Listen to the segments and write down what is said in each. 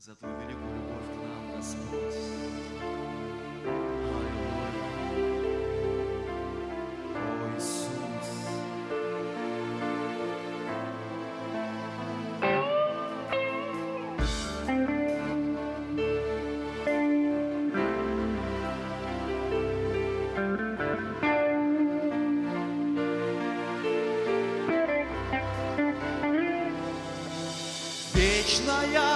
за Твою великую любовь к нам, Господь. Аллилуйя. О, Иисус. Вечная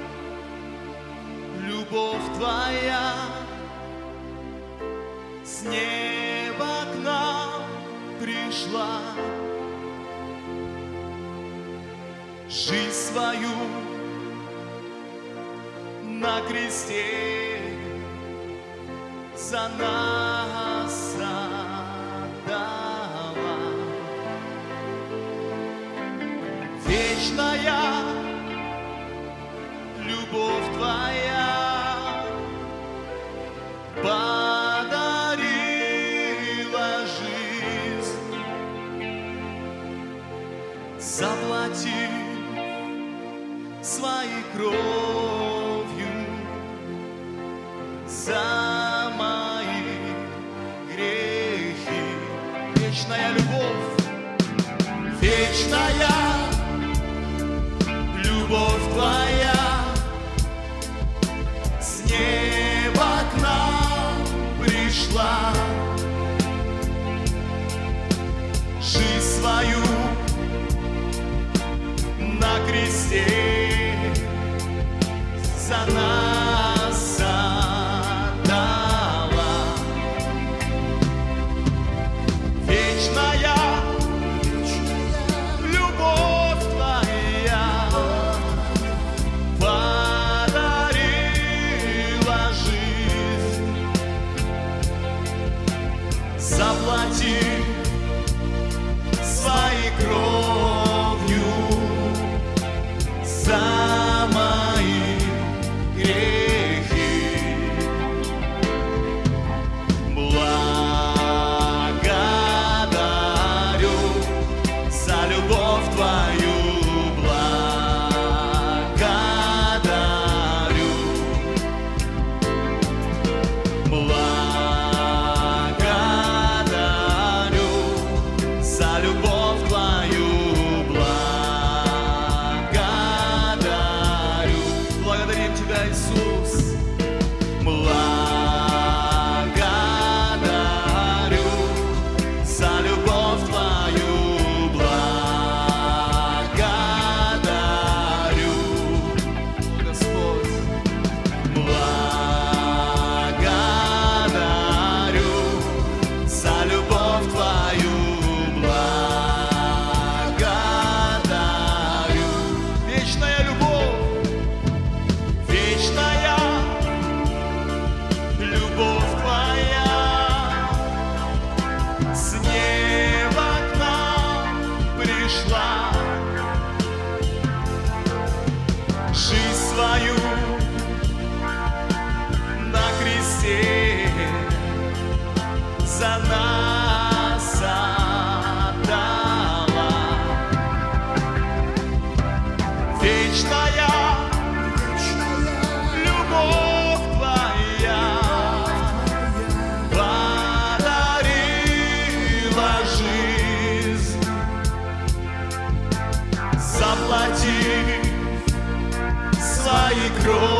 любовь Твоя с неба к нам пришла, жизнь свою на кресте за нас отдала. Вечная любовь Твоя подарила жизнь, заплатив своей кровью за мои грехи. Вечная любовь, вечная любовь Твоя с неба к нам пришла, жизнь свою на кресте за нас отдала. Вечная любовь Твоя подарила жизнь, заплатив своей кровью за мои грехи. Благодарю за любовь Твою, благодарю. Благодарю за любовь Твою, благодарю. Благодарим Тебя, Иисус. Благодарю за любовь Твою, благодарю, Господь. Благодарю за любовь Твою, благодарю. Вечная любовь, вечная любовь Твоя с неба к нам пришла, жизнь свою на кресте за нас отдала. Вечная любовь Твоя подарила жизнь, заплатив своей кровью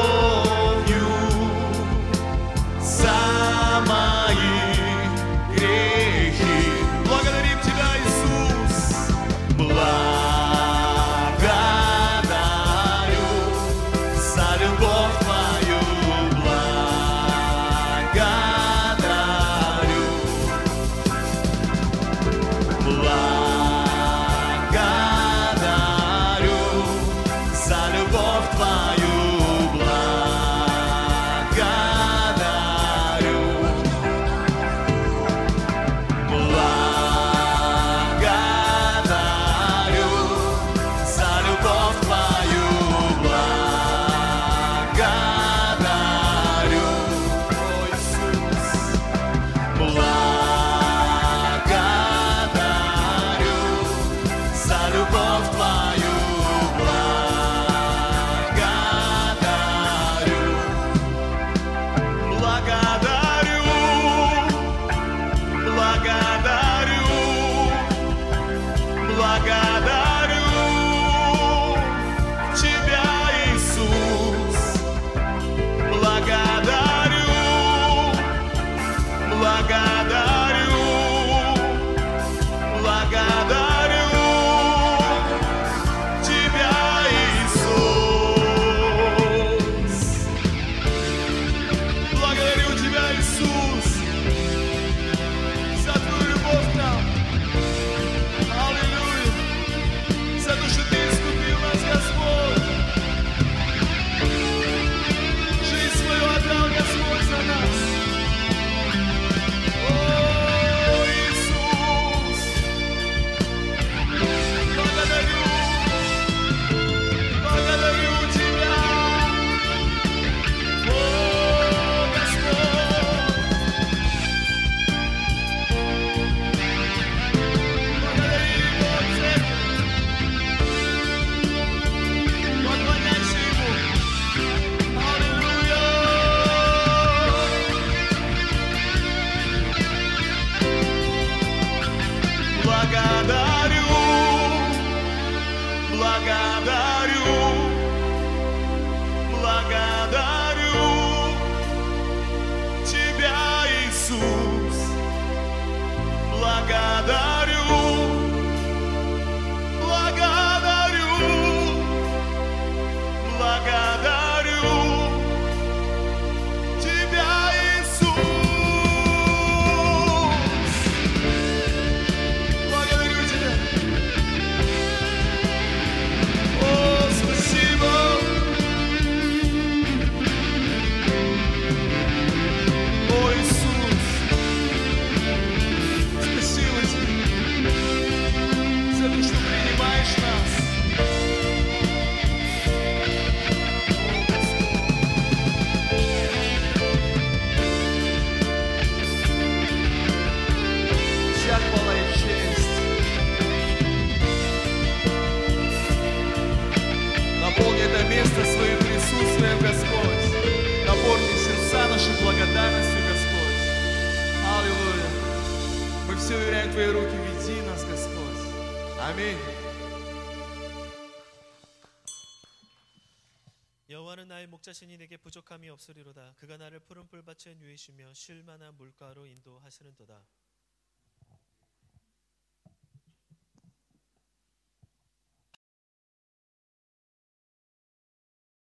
여호와는 나의 목자시니 내게 부족함이 없으리로다. 그가 나를 푸른 풀밭에 누이시며 쉴 만한 물가로 인도하시는도다.